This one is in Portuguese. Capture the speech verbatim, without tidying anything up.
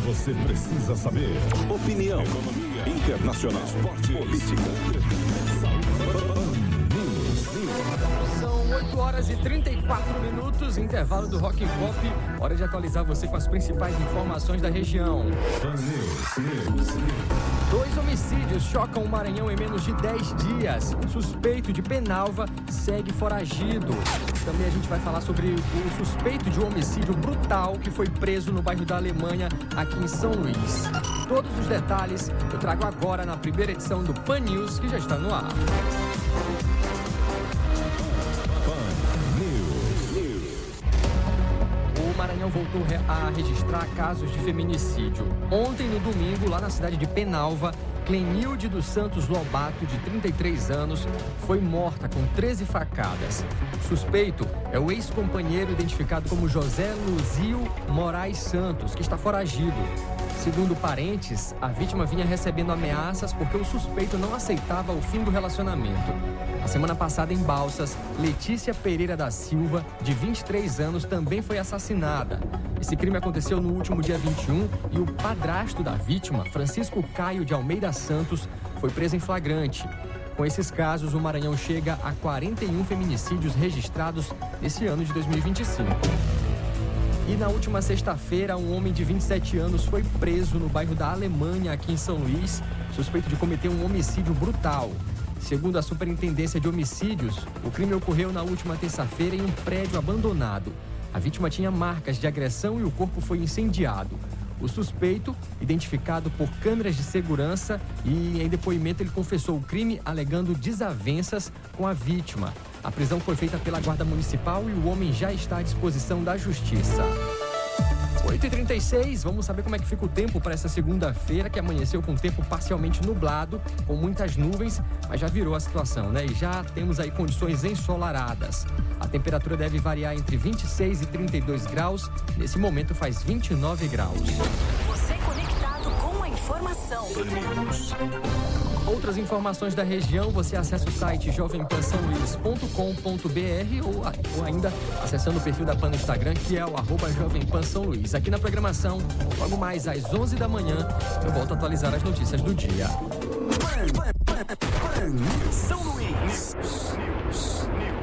você precisa saber. Opinião, economia, internacional, esporte, política. São oito horas e trinta e quatro minutos, intervalo do Rock and Pop. Hora de atualizar você com as principais informações da região. Dois homicídios chocam o Maranhão em menos de dez dias. Suspeito de Penalva segue foragido. Também a gente vai falar sobre o suspeito de um homicídio brutal que foi preso no bairro da Alemanha, aqui em São Luís. Todos os detalhes eu trago agora na primeira edição do Pan News, que já está no ar. O Maranhão voltou a registrar casos de feminicídio. Ontem, no domingo, lá na cidade de Penalva, Clenilde dos Santos Lobato, de trinta e três anos, foi morta com treze facadas. O suspeito é o ex-companheiro identificado como José Luzio Moraes Santos, que está foragido. Segundo parentes, a vítima vinha recebendo ameaças porque o suspeito não aceitava o fim do relacionamento. A semana passada, em Balsas, Letícia Pereira da Silva, de vinte e três anos, também foi assassinada. Esse crime aconteceu no último dia vinte e um e o padrasto da vítima, Francisco Caio de Almeida Santos, foi preso em flagrante. Com esses casos, o Maranhão chega a quarenta e um feminicídios registrados nesse ano de dois mil e vinte e cinco. E na última sexta-feira, um homem de vinte e sete anos foi preso no bairro da Alemanha, aqui em São Luís, suspeito de cometer um homicídio brutal. Segundo a Superintendência de Homicídios, o crime ocorreu na última terça-feira em um prédio abandonado. A vítima tinha marcas de agressão e o corpo foi incendiado. O suspeito, identificado por câmeras de segurança, e em depoimento ele confessou o crime alegando desavenças com a vítima. A prisão foi feita pela Guarda Municipal e o homem já está à disposição da Justiça. oito e trinta e seis, vamos saber como é que fica o tempo para essa segunda-feira, que amanheceu com o tempo parcialmente nublado, com muitas nuvens, mas já virou a situação, né? E já temos aí condições ensolaradas. A temperatura deve variar entre vinte e seis e trinta e dois graus, nesse momento faz vinte e nove graus. Você conectado com a informação. Outras informações da região, você acessa o site jovem pan são luís ponto com ponto b r ou, ou ainda acessando o perfil da Pan no Instagram, que é o arroba Jovem Pan São Luís. Aqui na programação, logo mais às onze da manhã, eu volto a atualizar as notícias do dia. Pan News. São Luís.